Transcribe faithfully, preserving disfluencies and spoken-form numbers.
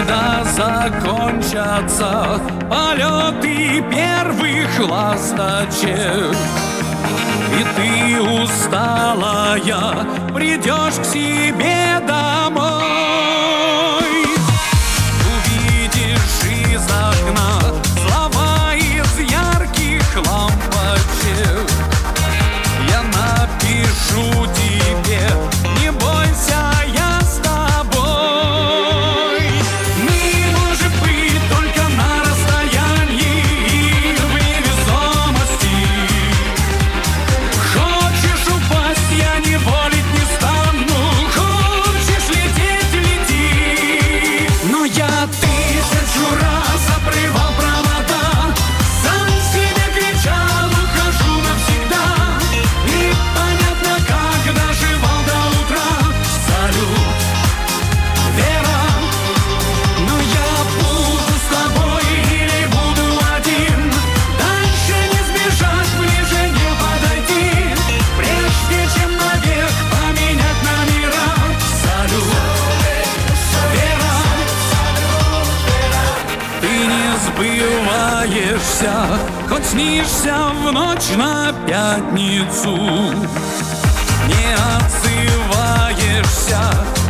когда закончатся полеты первых ласточек, и ты усталая придешь к себе домой. Увидишь из окна слова из ярких лампочек. Я напишу тебе: не бойся, я с тобой. Мы, может быть, только на расстоянии и в невесомости. Хочешь упасть, я не волить не стану. Хочешь лететь — лети. Но я тысячу раз обрывал провода, сам себе кричал: ухожу навсегда. И понятно, как доживал до утра. Салют, Вера. Но я буду с тобой или буду один. Дальше не сбежать, ближе не подойти. Прежде чем навек поменять номера. Салют, Вера. Ты не сбываешься, хоть снишься в ночь на пятницу. Не отзываешься,